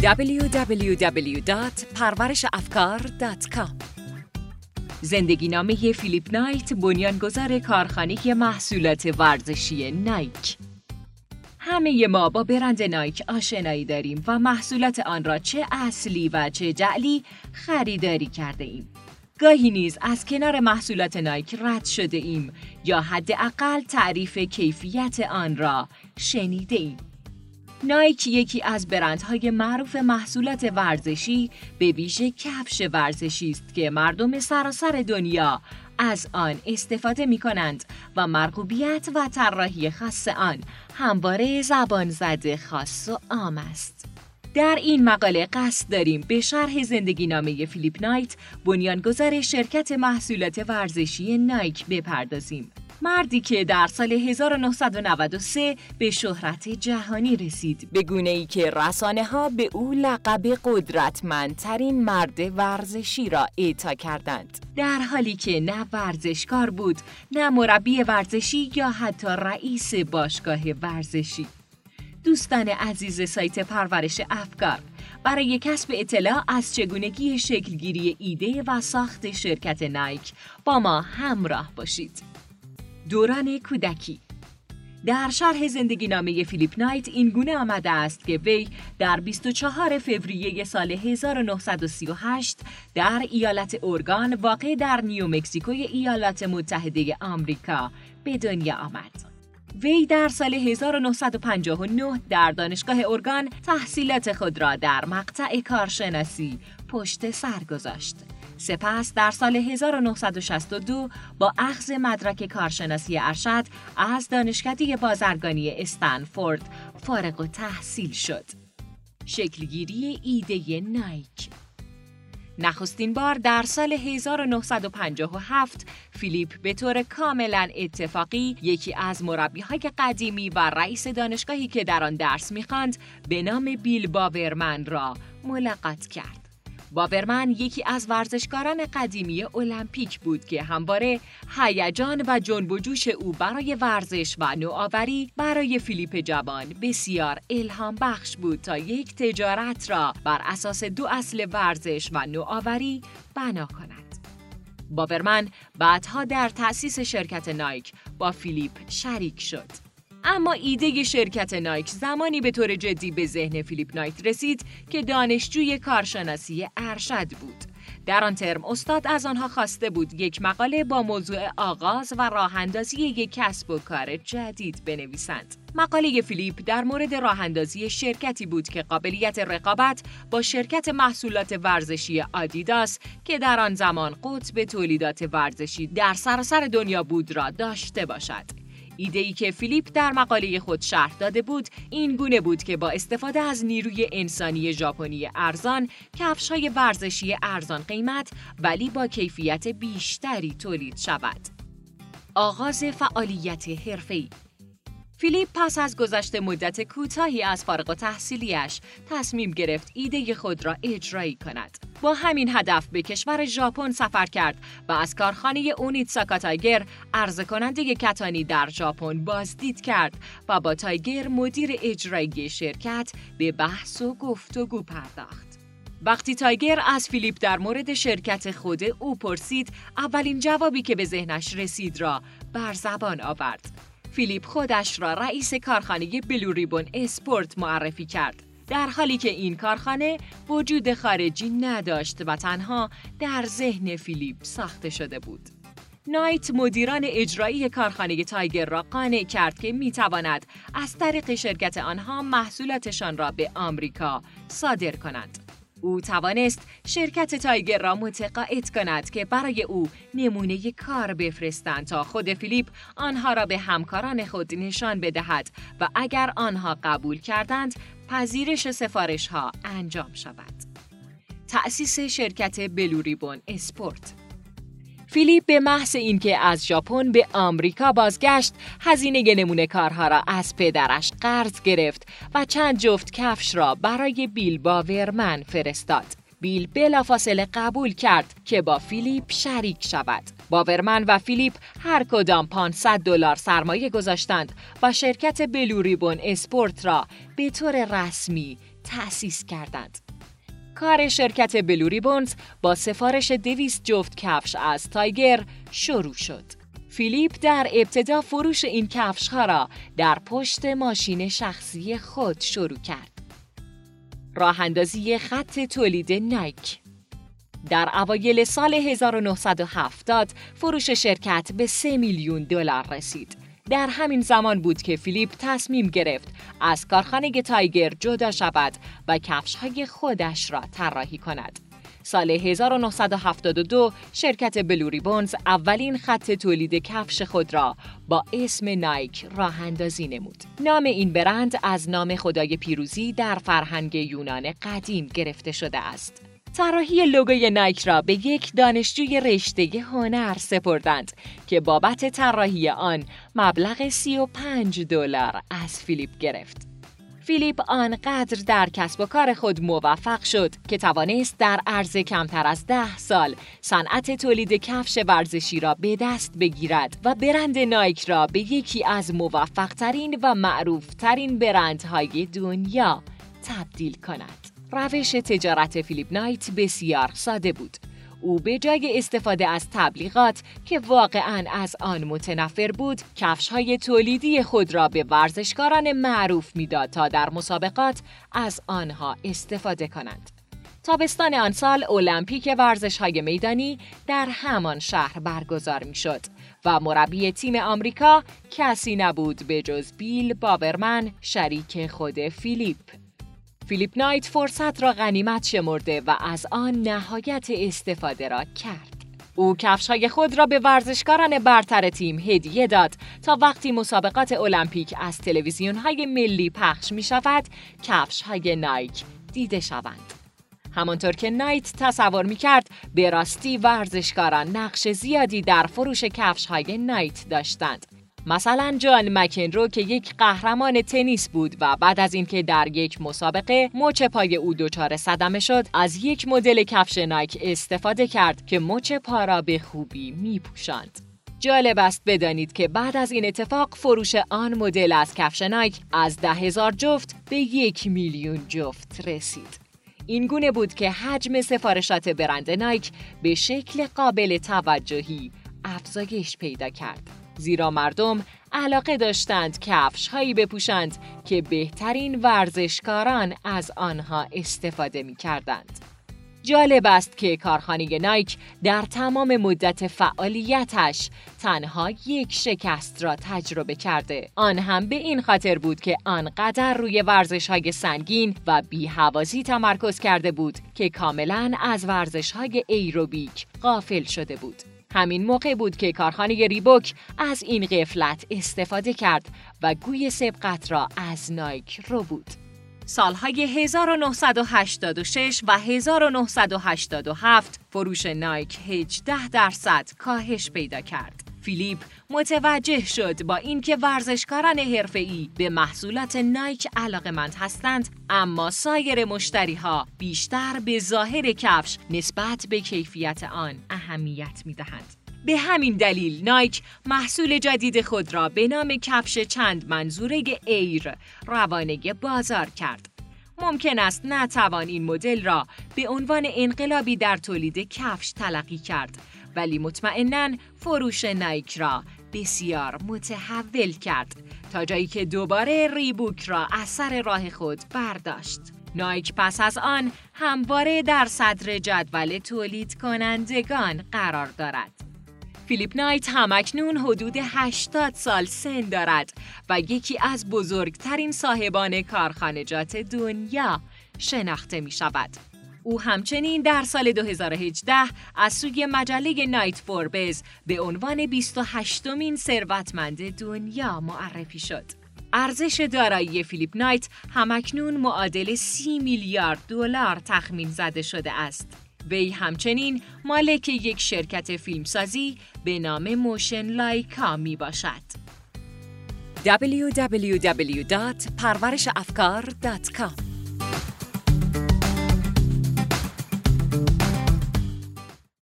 www.parvarishafkar.com. زندگی نامه فیلیپ نایت، بنیانگذار کارخانه محصولات ورزشی نایک. همه ما با برند نایک آشنایی داریم و محصولات آن را چه اصلی و چه جعلی خریداری کرده ایم. گاهی نیز از کنار محصولات نایک رد شده ایم یا حداقل تعریف کیفیت آن را شنیده ایم. نایک یکی از برندهای معروف محصولات ورزشی به ویژه کفش ورزشی است که مردم سراسر دنیا از آن استفاده می کنند و مرغوبیت و طراحی خاص آن همواره زبان زده خاص و عام است. در این مقاله قصد داریم به شرح زندگی نامه فیلیپ نایت، بنیانگذار شرکت محصولات ورزشی نایک بپردازیم. مردی که در سال 1993 به شهرت جهانی رسید، به گونه‌ای که رسانه‌ها به او لقب قدرتمندترین مرد ورزشی را اعطا کردند، در حالی که نه ورزشکار بود، نه مربی ورزشی یا حتی رئیس باشگاه ورزشی. دوستان عزیز سایت پرورش افکار، برای کسب اطلاع از چگونگی شکلگیری ایده و ساخت شرکت نایک با ما همراه باشید. دوران کودکی. در شرح زندگی نامه فیلیپ نایت این گونه آمده است که وی در 24 فوریه سال 1938 در ایالت اورگان واقع در نیومکزیکوی ایالات متحده آمریکا به دنیا آمد. وی در سال 1959 در دانشگاه اورگان تحصیلات خود را در مقطع کارشناسی پشت سر گذاشت. سپس در سال 1962 با اخذ مدرک کارشناسی ارشد از دانشکده بازرگانی استنفورد فارغ التحصیل شد. شکلگیری ایده نایک. نخستین بار در سال 1957 فیلیپ به طور کاملا اتفاقی یکی از مربی‌های قدیمی و رئیس دانشگاهی که در آن درس می‌خواند به نام بیل باورمن را ملاقات کرد. باورمن یکی از ورزشکاران قدیمی المپیک بود که همواره هیجان و جنب و جوش او برای ورزش و نوآوری برای فیلیپ جوان بسیار الهام بخش بود تا یک تجارت را بر اساس دو اصل ورزش و نوآوری بنا کند. باورمن بعدها در تأسیس شرکت نایک با فیلیپ شریک شد. اما ایده شرکت نایک زمانی به طور جدی به ذهن فیلیپ نایت رسید که دانشجوی کارشناسی ارشد بود. در آن ترم استاد از آنها خواسته بود یک مقاله با موضوع آغاز و راه‌اندازی یک کسب و کار جدید بنویسند. مقاله فیلیپ در مورد راه‌اندازی شرکتی بود که قابلیت رقابت با شرکت محصولات ورزشی آدیداس که در آن زمان قطب تولیدات ورزشی در سراسر دنیا بود را داشته باشد. ایده‌ای که فیلیپ در مقاله خود شرح داده بود این گونه بود که با استفاده از نیروی انسانی ژاپنی ارزان، کفش‌های ورزشی ارزان قیمت ولی با کیفیت بیشتری تولید شود. آغاز فعالیت حرفه‌ای. فیلیپ پس از گذشت مدت کوتاهی از فارغ التحصیلی‌اش تصمیم گرفت ایده خود را اجرایی کند. با همین هدف به کشور ژاپن سفر کرد و از کارخانه اونیتساکا تایگر، عرضه کننده کتانی در ژاپن، بازدید کرد و با تایگر مدیر اجرایی شرکت به بحث و گفتگو پرداخت. وقتی تایگر از فیلیپ در مورد شرکت خود او پرسید، اولین جوابی که به ذهنش رسید را بر زبان آورد. فیلیپ خودش را رئیس کارخانه بلو ریبون اسپورت معرفی کرد، در حالی که این کارخانه وجود خارجی نداشت و تنها در ذهن فیلیپ ساخته شده بود. نایت مدیران اجرایی کارخانه تایگر را قانع کرد که میتواند از طریق شرکت آنها محصولاتشان را به آمریکا صادر کنند. او توانست شرکت تایگر را متقاعد کند که برای او نمونه کار بفرستند تا خود فیلیپ آنها را به همکاران خود نشان بدهد و اگر آنها قبول کردند پذیرش سفارش‌ها انجام شود. تأسیس شرکت بلو ریبون اسپورت. فیلیپ به محض اینکه از ژاپن به آمریکا بازگشت، هزینه نمونه کارها را از پدرش قرض گرفت و چند جفت کفش را برای بیل باورمن فرستاد. بیل بلافاصله قبول کرد که با فیلیپ شریک شود. باورمن و فیلیپ هر کدام $500 سرمایه گذاشتند و شرکت بلو ریبون اسپورت را به طور رسمی تأسیس کردند. کار شرکت بلو ریبونز با سفارش 200 جفت کفش از تایگر شروع شد. فیلیپ در ابتدا فروش این کفش‌ها را در پشت ماشین شخصی خود شروع کرد. راه اندازی خط تولید نایک. در اوایل سال 1970 فروش شرکت به 3 میلیون دلار رسید. در همین زمان بود که فیلیپ تصمیم گرفت از کارخانه تایگر جدا شود و کفش‌های خودش را طراحی کند. سال 1972 شرکت بلو ریبونز اولین خط تولید کفش خود را با اسم نایک راه اندازی نمود. نام این برند از نام خدای پیروزی در فرهنگ یونان قدیم گرفته شده است. طراحی لوگوی نایک را به یک دانشجوی رشته هنر سپردند که بابت طراحی آن مبلغ 35 دلار از فیلیپ گرفت. فیلیپ آنقدر در کسب و کار خود موفق شد که توانست در عرض کمتر از 10 سال صنعت تولید کفش ورزشی را به دست بگیرد و برند نایک را به یکی از موفق‌ترین و معروف‌ترین برندهای دنیا تبدیل کند. روش تجارت فیلیپ نایت بسیار ساده بود. او به جای استفاده از تبلیغات که واقعاً از آن متنفر بود، کفش‌های تولیدی خود را به ورزشکاران معروف می‌داد تا در مسابقات از آنها استفاده کنند. تابستان آن سال المپیک ورزش‌های میدانی در همان شهر برگزار می‌شد و مربی تیم آمریکا کسی نبود به جز بیل باورمن، شریک خود فیلیپ. فیلیپ نایت فرصت را غنیمت شمرده و از آن نهایت استفاده را کرد. او کفش‌های خود را به ورزشکاران برتر تیم هدیه داد تا وقتی مسابقات المپیک از تلویزیون‌های ملی پخش می‌شود، کفش‌های نایک دیده شوند. همانطور که نایت تصور می‌کرد، به راستی ورزشکاران نقش زیادی در فروش کفش‌های نایت داشتند. مثلا جان مکنرو که یک قهرمان تنیس بود و بعد از اینکه در یک مسابقه مچ پای او دچار صدمه شد، از یک مدل کفش نایک استفاده کرد که مچ پا را به خوبی می‌پوشاند. جالب است بدانید که بعد از این اتفاق فروش آن مدل از کفش نایک از 10,000 جفت به 1 میلیون جفت رسید. این گونه بود که حجم سفارشات برند نایک به شکل قابل توجهی افزایش پیدا کرد. زیرا مردم علاقه داشتند کفش‌هایی بپوشند که بهترین ورزشکاران از آنها استفاده می‌کردند. جالب است که کارخانه نایک در تمام مدت فعالیتش تنها یک شکست را تجربه کرده. آن هم به این خاطر بود که آنقدر روی ورزش‌های سنگین و بی‌هوازی تمرکز کرده بود که کاملاً از ورزش‌های ایروبیک غافل شده بود. همین موقع بود که کارخانه ریبوک از این غفلت استفاده کرد و گوی سبقت را از نایک رو بود. سالهای 1986 و 1987 فروش نایک 18% کاهش پیدا کرد. فیلیپ متوجه شد با اینکه ورزشکاران حرفه‌ای به محصولات نایک علاقه‌مند هستند، اما سایر مشتری‌ها بیشتر به ظاهر کفش نسبت به کیفیت آن اهمیت می‌دهند. به همین دلیل نایک محصول جدید خود را به نام کفش چند منظوره ایر روانه بازار کرد. ممکن است نتوان این مدل را به عنوان انقلابی در تولید کفش تلقی کرد، ولی مطمئناً فروش نایک را بسیار متحول کرد تا جایی که دوباره ریبوک را از سر راه خود برداشت. نایک پس از آن همواره در صدر جدول تولید کنندگان قرار دارد. فیلیپ نایت همکنون حدود 80 سال سن دارد و یکی از بزرگترین صاحبان کارخانجات دنیا شناخته می شود. او همچنین در سال 2018 از سوی مجله نایت فوربز به عنوان 28مین ثروتمند دنیا معرفی شد. ارزش دارایی فیلیپ نایت همکنون معادل 30 میلیارد دلار تخمین زده شده است. وی همچنین مالک یک شرکت فیلمسازی به نام موشن لایکا می باشد. www.parvarishafkar.com